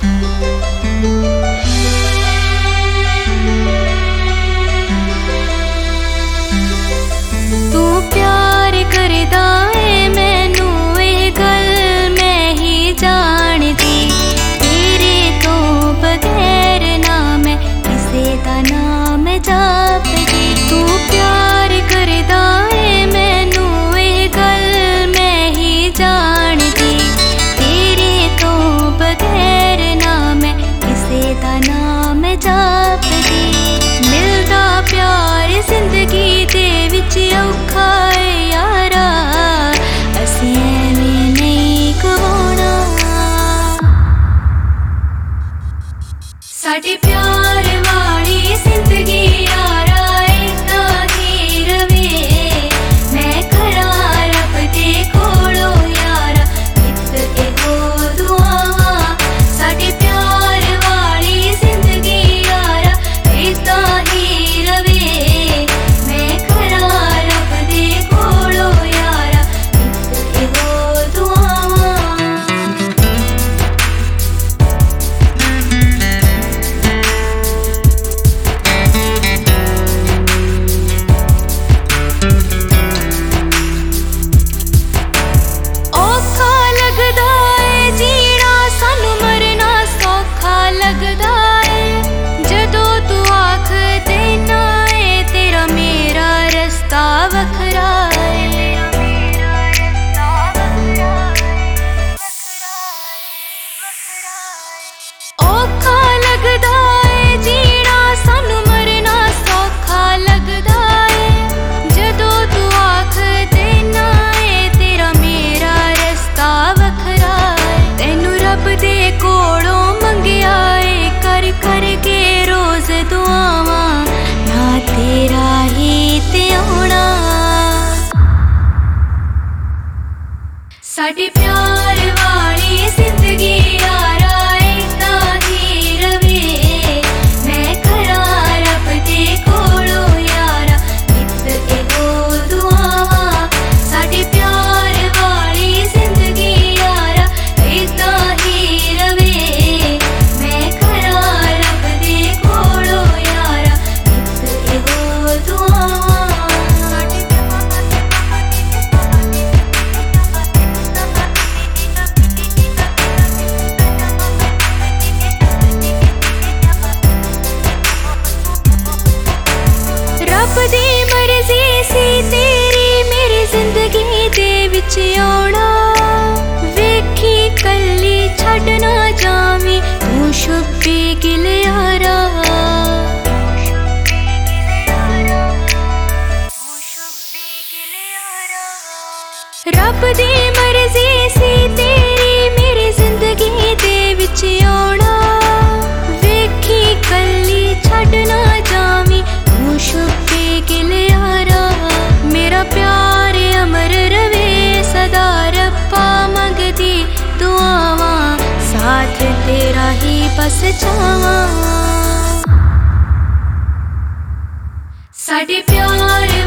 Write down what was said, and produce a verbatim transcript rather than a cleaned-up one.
तू प्यार करदा है मैनू ये गल मैं ही जानदी, तेरे तो बगैर ना मैं किसे दा नाम जापदी। तू प्यार करदा है मैनू ये गल मैं ही जानदी, तेरे तो बगैर ना मैं किसे दा नाम जापदी। मिलदा प्यार जिंदगी दे विच औखा है यारा, असीं ऐवें नहीं गवाउणा। साडे प्यार वाली जिंदगी यारा इदां ही रवे, मैं करां रब दे कोलों यारा नित इहो दुआवां। साडे प्यार वाली जिंदगी यारा इदां ही रवे, मैं करां रब दे कोलों यारा नित इहो दुआवां। औखा लगदा है जीना सानू मरना सौखा लगदा है, जदों तू आख देना है तेरा मेरा रस्ता वखरा है। औखा लगदा है जीना सानू मरना सौखा लगदा है, जदों तू आख देना है तेरा मेरा रस्ता वखरा है। तैनू रब दे कोलों मंगिया है कर कर के रोज दुआवां, ना तेरा ही ते औणा। साडे प्यार वाली जिंदगी यारा इदां ही रवे, मैं करां रब दे कोलों यारा नित इहो दुआवां। साडे प्यार वाली जिंदगी यारा इदां ही रवे, मैं करां रब दे कोलों यारा नित इहो दुआवां। रब दी मर्जी सी तेरी मेरी जिंदगी दे विच आउणा, वेखी कल्ली छड्ड ना जावीं तू छुपी गिल यारा। रब दी मर्जी सी तेरी मेरी जिंदगी दे विच आउणा, वेखी कल्ली छड्ड ना जावीं तू छुपी गिल यारा। मेरा प्यार अमर रवे सदा रब्बा मंगदी दुआवां, साथ तेरा ही बस चावां। साडे प्यार